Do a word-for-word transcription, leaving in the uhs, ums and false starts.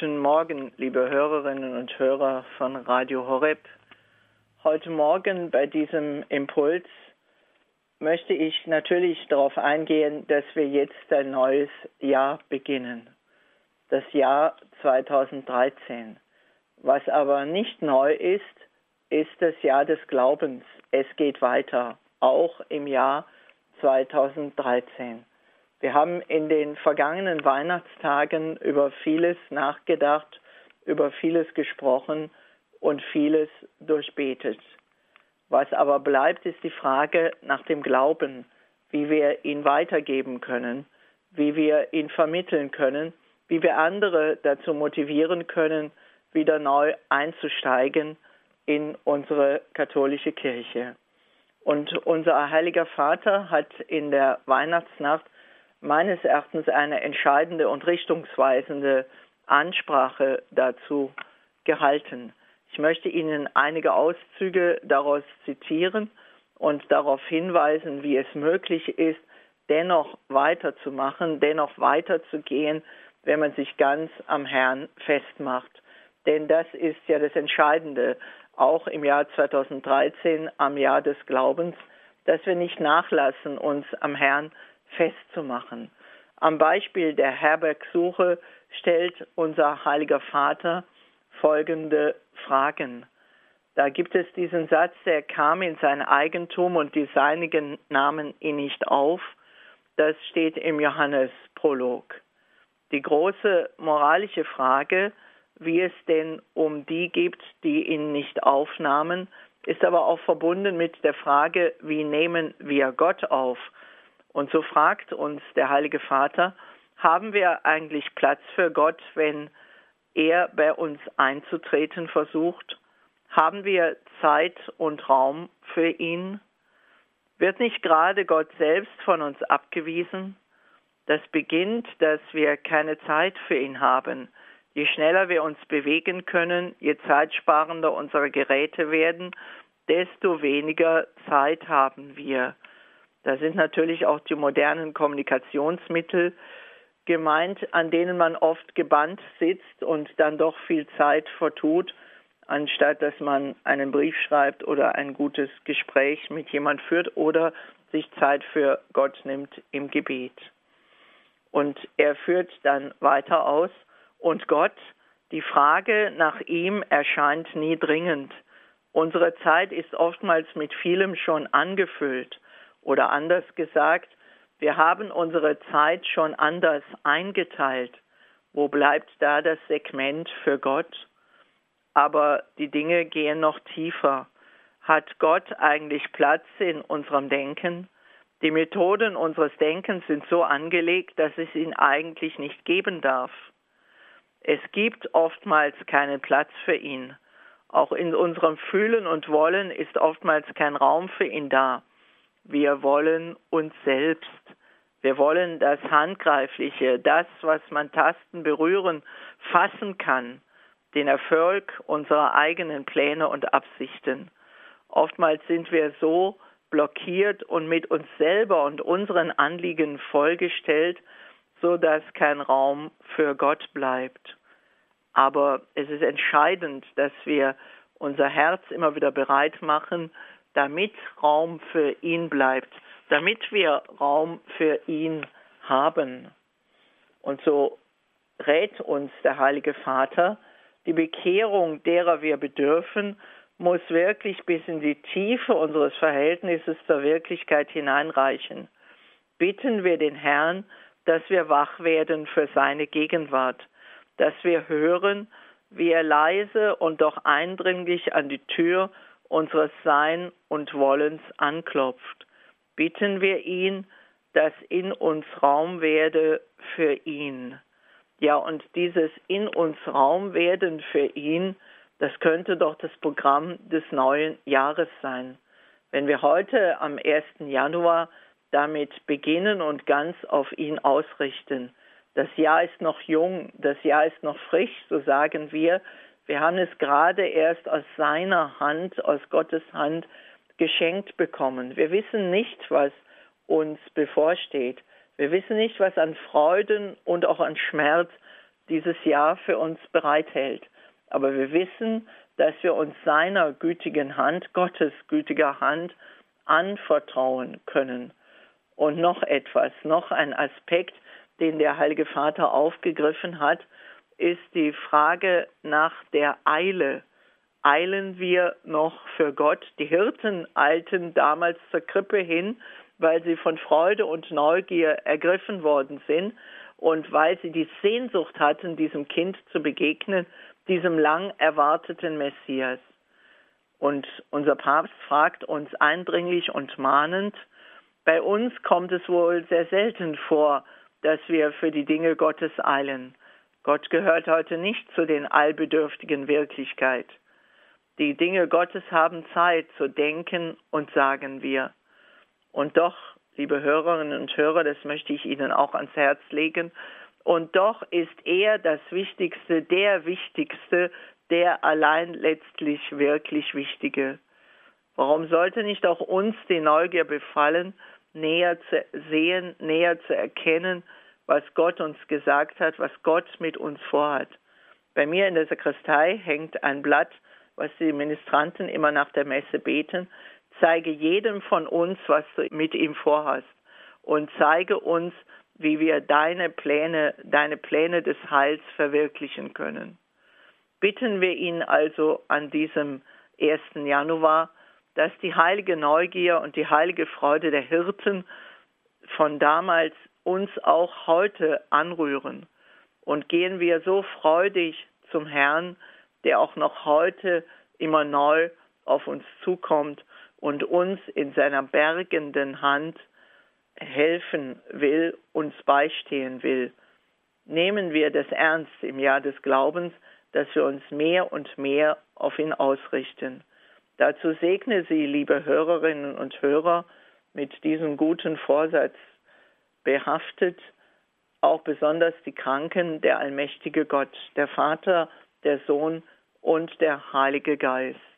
Guten Morgen, liebe Hörerinnen und Hörer von Radio Horeb. Heute Morgen bei diesem Impuls möchte ich natürlich darauf eingehen, dass wir jetzt ein neues Jahr beginnen. Das Jahr zweitausenddreizehn. Was aber nicht neu ist, ist das Jahr des Glaubens. Es geht weiter, auch im Jahr zweitausenddreizehn. Wir haben in den vergangenen Weihnachtstagen über vieles nachgedacht, über vieles gesprochen und vieles durchbetet. Was aber bleibt, ist die Frage nach dem Glauben, wie wir ihn weitergeben können, wie wir ihn vermitteln können, wie wir andere dazu motivieren können, wieder neu einzusteigen in unsere katholische Kirche. Und unser Heiliger Vater hat in der Weihnachtsnacht meines Erachtens eine entscheidende und richtungsweisende Ansprache dazu gehalten. Ich möchte Ihnen einige Auszüge daraus zitieren und darauf hinweisen, wie es möglich ist, dennoch weiterzumachen, dennoch weiterzugehen, wenn man sich ganz am Herrn festmacht. Denn das ist ja das Entscheidende, auch im Jahr zweitausenddreizehn, am Jahr des Glaubens, dass wir nicht nachlassen, uns am Herrn festzumachen. Am Beispiel der Herbergsuche stellt unser Heiliger Vater folgende Fragen. Da gibt es diesen Satz, er kam in sein Eigentum und die Seinigen nahmen ihn nicht auf. Das steht im Johannesprolog. Die große moralische Frage, wie es denn um die gibt, die ihn nicht aufnahmen, ist aber auch verbunden mit der Frage, wie nehmen wir Gott auf? Und so fragt uns der Heilige Vater, haben wir eigentlich Platz für Gott, wenn er bei uns einzutreten versucht? Haben wir Zeit und Raum für ihn? Wird nicht gerade Gott selbst von uns abgewiesen? Das beginnt, dass wir keine Zeit für ihn haben. Je schneller wir uns bewegen können, je zeitsparender unsere Geräte werden, desto weniger Zeit haben wir. Da sind natürlich auch die modernen Kommunikationsmittel gemeint, an denen man oft gebannt sitzt und dann doch viel Zeit vertut, anstatt dass man einen Brief schreibt oder ein gutes Gespräch mit jemand führt oder sich Zeit für Gott nimmt im Gebet. Und er führt dann weiter aus, und Gott, die Frage nach ihm erscheint nie dringend. Unsere Zeit ist oftmals mit vielem schon angefüllt. Oder anders gesagt, wir haben unsere Zeit schon anders eingeteilt. Wo bleibt da das Segment für Gott? Aber die Dinge gehen noch tiefer. Hat Gott eigentlich Platz in unserem Denken? Die Methoden unseres Denkens sind so angelegt, dass es ihn eigentlich nicht geben darf. Es gibt oftmals keinen Platz für ihn. Auch in unserem Fühlen und Wollen ist oftmals kein Raum für ihn da. Wir wollen uns selbst. Wir wollen das Handgreifliche, das, was man tasten, berühren, fassen kann, den Erfolg unserer eigenen Pläne und Absichten. Oftmals sind wir so blockiert und mit uns selber und unseren Anliegen vollgestellt, so dass kein Raum für Gott bleibt. Aber es ist entscheidend, dass wir unser Herz immer wieder bereit machen, damit Raum für ihn bleibt, damit wir Raum für ihn haben. Und so rät uns der Heilige Vater, die Bekehrung, derer wir bedürfen, muss wirklich bis in die Tiefe unseres Verhältnisses zur Wirklichkeit hineinreichen. Bitten wir den Herrn, dass wir wach werden für seine Gegenwart, dass wir hören, wie er leise und doch eindringlich an die Tür unseres Sein und Wollens anklopft. Bitten wir ihn, dass in uns Raum werde für ihn. Ja, und dieses in uns Raum werden für ihn, das könnte doch das Programm des neuen Jahres sein. Wenn wir heute am ersten Januar damit beginnen und ganz auf ihn ausrichten. Das Jahr ist noch jung, das Jahr ist noch frisch, so sagen wir. Wir haben es gerade erst aus seiner Hand, aus Gottes Hand geschenkt bekommen. Wir wissen nicht, was uns bevorsteht. Wir wissen nicht, was an Freuden und auch an Schmerz dieses Jahr für uns bereithält. Aber wir wissen, dass wir uns seiner gütigen Hand, Gottes gütiger Hand, anvertrauen können. Und noch etwas, noch ein Aspekt, den der Heilige Vater aufgegriffen hat, ist die Frage nach der Eile. Eilen wir noch für Gott? Die Hirten eilten damals zur Krippe hin, weil sie von Freude und Neugier ergriffen worden sind und weil sie die Sehnsucht hatten, diesem Kind zu begegnen, diesem lang erwarteten Messias. Und unser Papst fragt uns eindringlich und mahnend, bei uns kommt es wohl sehr selten vor, dass wir für die Dinge Gottes eilen. Gott gehört heute nicht zu den allbedürftigen Wirklichkeit. Die Dinge Gottes haben Zeit zu denken und sagen wir. Und doch, liebe Hörerinnen und Hörer, das möchte ich Ihnen auch ans Herz legen, und doch ist er das Wichtigste, der Wichtigste, der allein letztlich wirklich Wichtige. Warum sollte nicht auch uns die Neugier befallen, näher zu sehen, näher zu erkennen, was Gott uns gesagt hat, was Gott mit uns vorhat? Bei mir in der Sakristei hängt ein Blatt, was die Ministranten immer nach der Messe beten. Zeige jedem von uns, was du mit ihm vorhast, und zeige uns, wie wir deine Pläne, deine Pläne des Heils verwirklichen können. Bitten wir ihn also an diesem ersten Januar, dass die heilige Neugier und die heilige Freude der Hirten von damals uns auch heute anrühren. Und gehen wir so freudig zum Herrn, der auch noch heute immer neu auf uns zukommt und uns in seiner bergenden Hand helfen will, uns beistehen will. Nehmen wir das ernst im Jahr des Glaubens, dass wir uns mehr und mehr auf ihn ausrichten. Dazu segne Sie, liebe Hörerinnen und Hörer, mit diesem guten Vorsatz behaftet, auch besonders die Kranken, der allmächtige Gott, der Vater, der Sohn und der Heilige Geist.